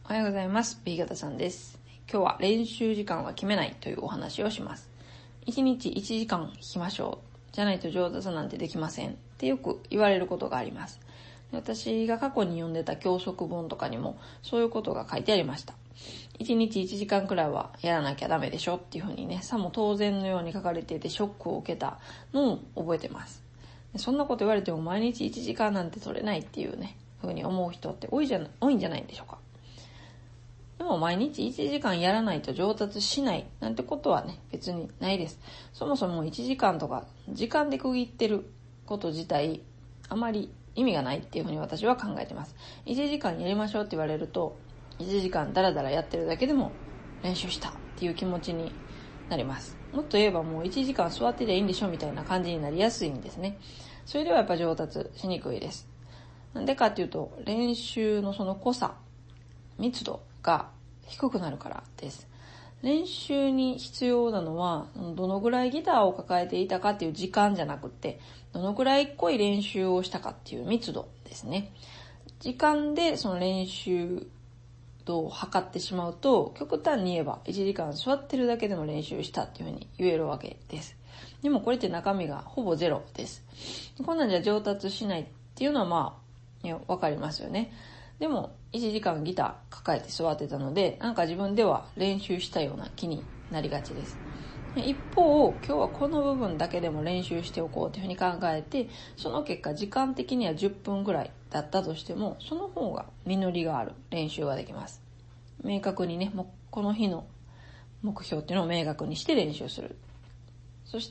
おはようございます。B 型さんです。今日は練習時間は決めないというお話をします。1日1時間弾きましょう。じゃないと上達なんてできませんってよく言われることがあります。私が過去に読んでた教則本とかにもそういうことが書いてありました。1日1時間くらいはやらなきゃダメでしょっていうふうにね、さも当然のように書かれていてショックを受けたのを覚えてます。そんなこと言われても毎日1時間なんて取れないっていうね、ふうに思う人って多いんじゃないでしょうか。でも毎日1時間やらないと上達しないなんてことはね、別にないです。そもそも1時間とか時間で区切ってること自体あまり意味がないっていうふうに私は考えてます。1時間やりましょうって言われると、1時間ダラダラやってるだけでも練習したっていう気持ちになります。もっと言えばもう1時間座ってりゃいいんでしょみたいな感じになりやすいんですね。それではやっぱ上達しにくいです。なんでかっていうと、練習のその濃さ、密度が低くなるからです。練習に必要なのは、どのぐらいギターを抱えていたかっていう時間じゃなくて、どのぐらい濃い練習をしたかっていう密度ですね。時間でその練習度を測ってしまうと、極端に言えば1時間座ってるだけでも練習したっていうふうに言えるわけです。でもこれって中身がほぼゼロです。こんなんじゃ上達しないっていうのはわかりますよね。でも1時間ギター抱えて座ってたので、なんか自分では練習したような気になりがちです。一方、今日はこの部分だけでも練習しておこうというふうに考えて、その結果時間的には10分ぐらいだったとしても、その方が実りがある練習ができます。明確にね、この日の目標っていうのを明確にして練習する。そして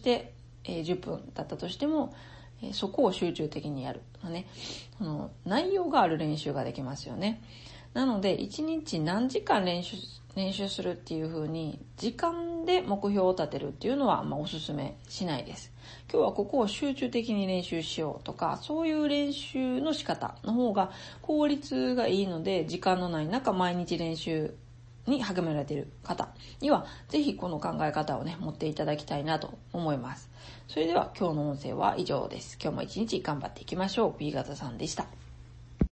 、10分だったとしても、そこを集中的にやるのね、内容がある練習ができますよね。なので1日何時間練習するっていう風に時間で目標を立てるっていうのはおすすめしないです。今日はここを集中的に練習しようとか、そういう練習の仕方の方が効率がいいので、時間のない中毎日練習に励められている方にはぜひこの考え方をね持っていただきたいなと思います。それでは今日の音声は以上です。今日も一日頑張っていきましょう。B 型さんでした。